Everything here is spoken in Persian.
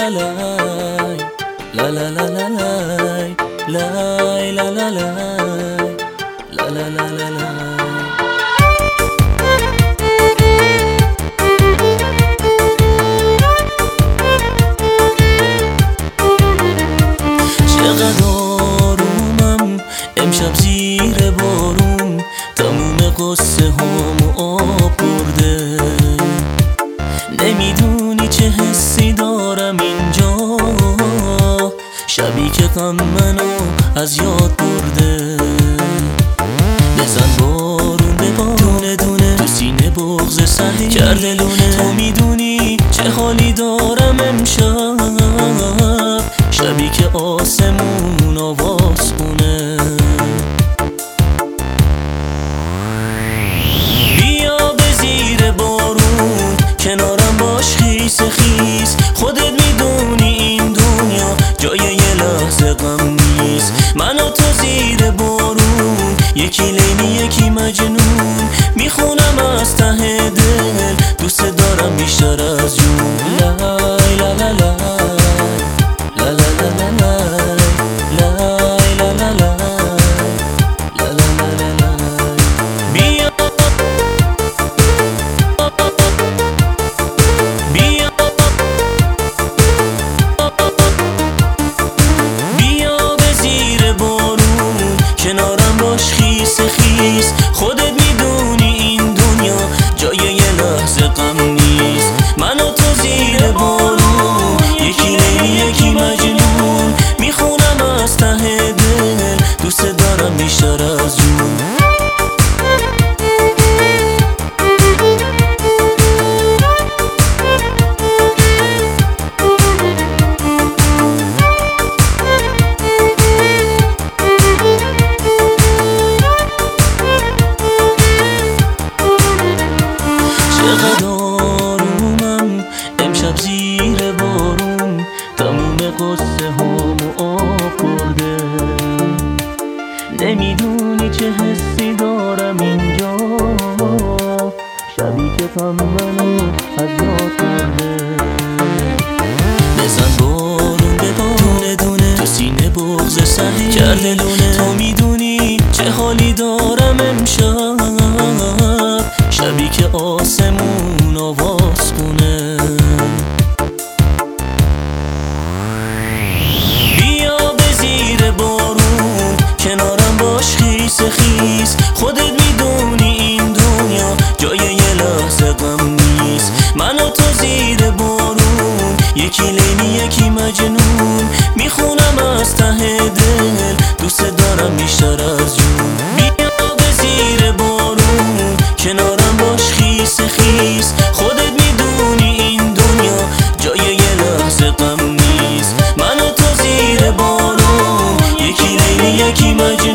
la la la la la la la. چقدر آرومم امشب زیر بارون، تموم قصه هامو آب برده. نمیدونی چه حسی دارم اینجا، شبی که غم منو از یاد برده. بزن بارون ببار دونه دونه، تو سینه بغض سهی کرده لونه. تو میدونی چه حالی دارم امشب، شبی که آسمون آواز خونه. بیا به زیر بارون کنارم باش خیس خیس، خودت میدونی این دنیا جای یه لحظه غم نیست. من و تو زیر بارون، یکی لیلی یکی مجنون، میخونم از ته دل دوست دارم بیشتر از جون. لای لا لا لا لا لا لا لا لا لا لا لا. بیا بیا بیا به زیر بارون کنارم باش خیس خیس، خودت میدونی این دنیا جای یه لحظه غم نیست. من و تو زیر بارون، یکی لیلی یکی مجنون، میخونم از ته دل دوست دارم بیشتر از جون. چقدر آرومم امشب زیر بارون، تموم قصه هامو آب برده. نمیدونی چه حسی دارم اینجا، شبی که غم منو از یاد برده. بزن بارون ببار دونه دونه، تو سینه بغض سهی کرده لونه. تو میدونی چه حالی دارم امشب، شبی که آسمون آواز خونه. بیا به زیر بارون کنارم باش خیس خیس، خودت میدونی این دنیا جای یه لحظه غم نیست. من و تو زیر بارون، یکی لیلی یکی مجنون، میخونم از ته دل دوست دارم بیشتر از جون. بیا به زیر بارون کنارم باش خیس خیس، خودت میدونی این دنیا جای یه لحظه غم نیست. من و تو زیر بارون، یکی لیلی یکی مجنون،